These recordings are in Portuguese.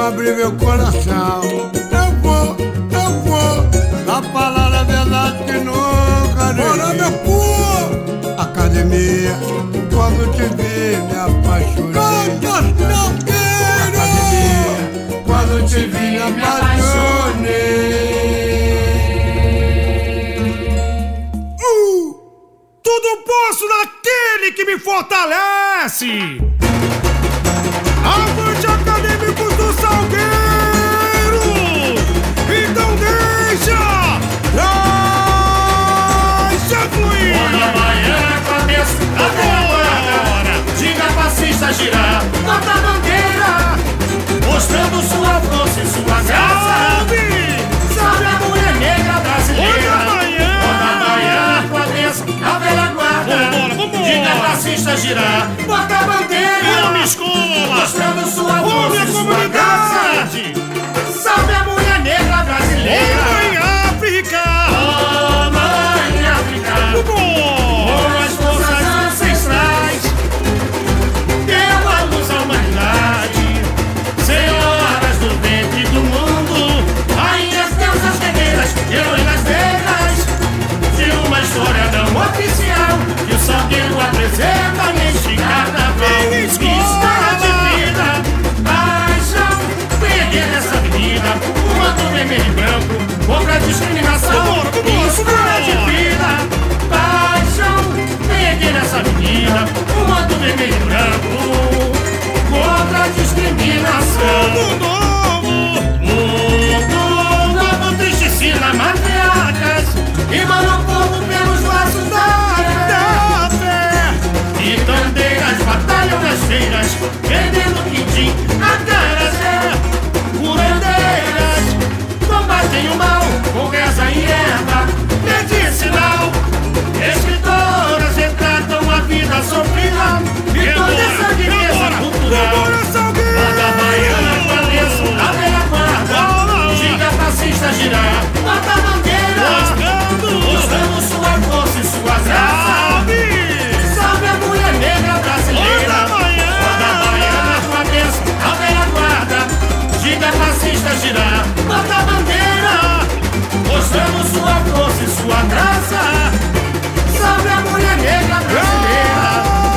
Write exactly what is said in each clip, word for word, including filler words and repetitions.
abrir meu coração. Eu vou, eu vou, na palavra a verdade que nunca neguei. Bora, meu povo! Academia, quando te vi me apaixonei. Canta, Salgueiro! Academia, quando te vi me apaixonei. Uh, tudo posso naquele que me fortalece. Avante, acadêmicos do Salgueiro! Então deixa! Deixa fluir! Quando a baiana cabeça, até agora, diga fascista girar, bota a bandeira, mostrando sua força e sua graça. Salve! Salve a mulher negra brasileira! Quando a baiana cabeça, a velha guarda, Vambora, vambora! diga fascista girar, bota a bandeira, Eu me escola! mostrando sua Ô, força minha e sua graça. comunidade! Salve a mulher negra brasileira! Mãe África! Oh, mãe África! Vambora! Com as forças ancestrais, deu a luz à humanidade. Senhoras do ventre do mundo, rainhas, deusas guerreiras, heroínas negras, de uma história não oficial que o Salgueiro apresenta neste carnaval. História de vida, paixão, perder nessa avenida, o manto vermelho e branco, contra a discriminação. Vambora, vambora, História de vambora. vida, paixão, perder nessa avenida, o manto vermelho e branco, contra a discriminação. Mundo novo! Mundo novo, triste ensina matriarcas, rimando o povo pelos laços da fé. Da fé! E bandeiras batalham nas feiras, vendendo quindim a caras é. Curandeiras combatem o mal com reza e erva medicinal. Escritoras retratam a vida sofrida e toda essa riqueza cultural. Vambora, Salgueiro! Banda baiana, cabeça, a velha guarda, diga fascista girar, bota a bandeira, Mostrando! mostrando sua força e sua graça. Salve! Salve a mulher negra brasileira! Banda baiana! Banda baiana, cabeça, a velha guarda, diga fascista girar, bota a bandeira, mostrando sua força e sua graça. Salve a mulher negra brasileira!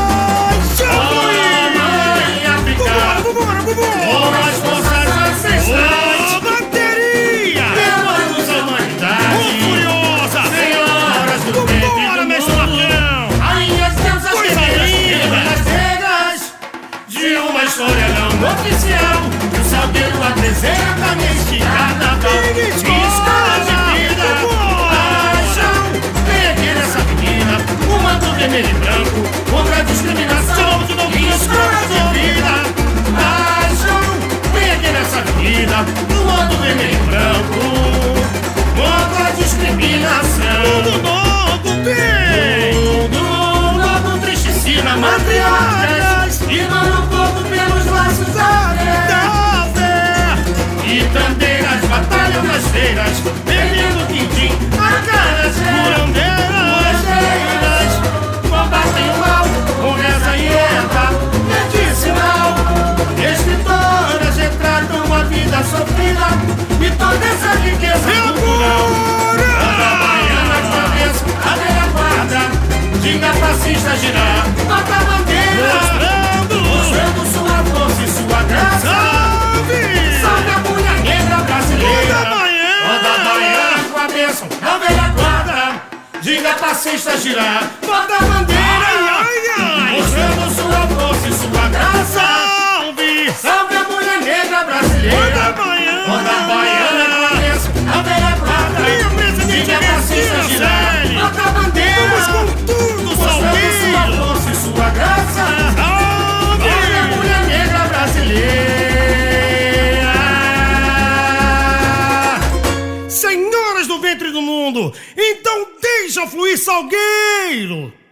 Deixa Oh, fluir! mãe África! Vambora, vambora, Com vambora! as forças ancestrais, Ô, bateria! pela luz da Ô, humanidade, furiosa! senhoras do ventre Vambora, do mestre mundo, Marcão! rainhas, deusas Coisa guerreiras, linda! heroínas negras, de uma história não oficial que o Salgueiro apresenta neste carnaval. História de vida, paixão, perder essa menina, o manto vermelho e branco, contra a discriminação. História de vida, paixão, perder essa menina, o manto vermelho e branco, contra a discriminação. Mundo novo tem! Mundo novo, triste ensina matriarcas, rimando o povo pelos laços da fé. Da fé! E bandeiras batalham nas feiras, vendendo quindim a caras é. Curandeiras combatem o mal com reza e erva medicinal. Escritoras retratam a vida sofrida e toda essa riqueza cultural. Banda baiana, cabeça, a velha guarda, diga fascista girar, bota a bandeira, Mostrando! mostrando sua força e sua graça. Salve! Salve a mulher negra brasileira! Banda baiana! Banda baiana com a bênção, a velha guarda, diga fascista girar, bota a bandeira, Ai, ai! mostrando sua força e sua graça. Salve! Salve a mulher negra brasileira! Banda baiana! Banda baiana com a bênção, a velha guarda, Minha presidente diga fascista Garcia girar, Celi! bota a bandeira, Vamos com tudo, mostrando sua Salgueiro! força e sua graça. Salve! Olha a mulher negra brasileira! Senhoras do ventre do mundo, então deixa fluir, Salgueiro!